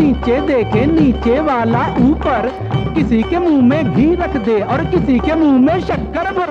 नीचे देखे नीचे वाला ऊपर, किसी के मुंह में घी रख दे और किसी के मुंह में शक्कर भर।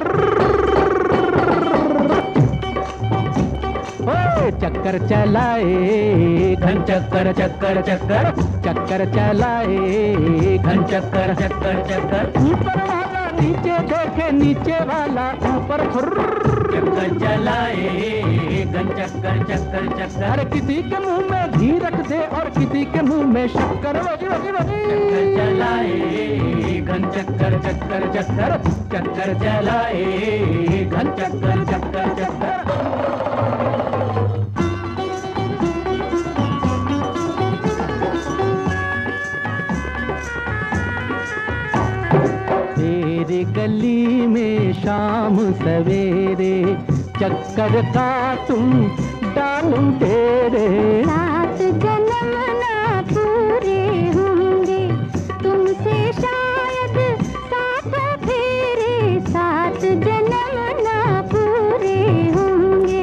चक्कर चलाए घन चक्कर चक्कर चक्कर, चक्कर चलाए घन चक्कर चक्कर चक्कर। ऊपर वाला नीचे देखे नीचे वाला ऊपर, चक्कर चलाए घन चक्कर चक्कर चक्कर। किसी के मुंह में घी रख दे और किसी के मुंह में शक्कर। चक्कर चलाए घन चक्कर चक्कर चक्कर, चक्कर चलाए घन चक्कर चक्कर चक्कर। तेरे गली में शाम सवेरे चक्कर काटूं डालूं तेरे। 7 जन्म ना पूरे होंगे तुमसे शायद 7 फेरे, 7 जन्म ना पूरे होंगे।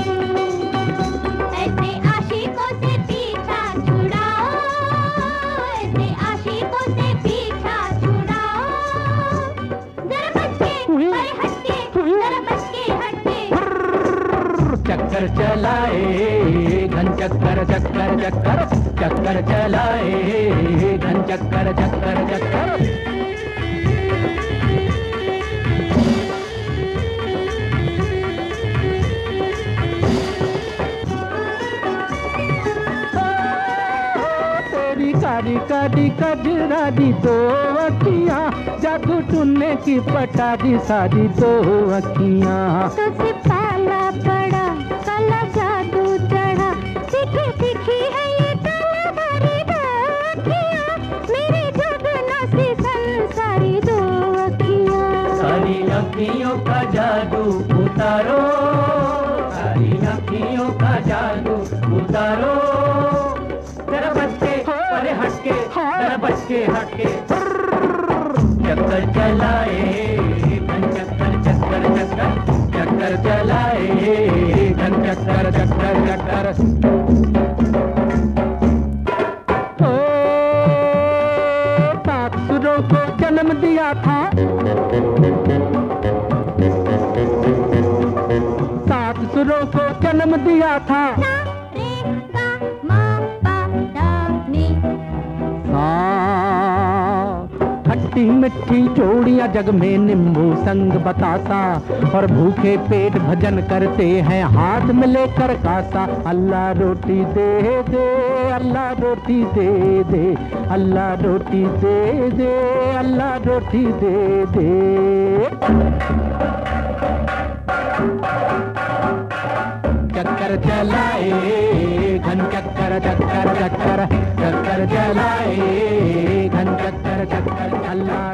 ऐसे आशिकों से पीछा छुड़ाओ, ऐसे आशिकों से पीछा छुड़ाओ। जरा बच के अरे हट के, जरा बच के हट के। चक्कर चलाए घन चक्कर चक्कर चक्कर, चक्कर चलाए घन चक्कर चक्कर चक्कर। तेरी कारी कारी कजरारी 2 अखियां, जादू टूने की पटा दी सारी 2 अखियां। तुझसे पाला पड़ा काला जादू चढ़ा, तीखी तीखी है ये काला भरी 2 अखियां, मेरे जुगनू सी संसारी 2 अखियां। सारी अखियों का जादू उतारो, सारी अखियों का जादू उतारो। जरा बच के अरे हट के, जरा बच के हट के। चक्कर चलाए घन चक्कर चक्कर चक्कर, चक्कर चलाए घन चक्कर चक्कर चक्कर। ओ 7 सुरों को जन्म दिया था, 7 सुरों को जन्म दिया था। खट्टी मिट्टी जोड़ियां जग में नींबू संग बतासा, और भूखे पेट भजन करते हैं हाथ में लेकर कासा। अल्लाह रोटी दे दे, अल्लाह रोटी दे दे, अल्लाह रोटी दे दे, अल्लाह रोटी दे दे। चक्कर चलाए घन चक्कर चक्कर चक्कर, चक्कर चलाए घन चक्कर चक्कर। अल्लाह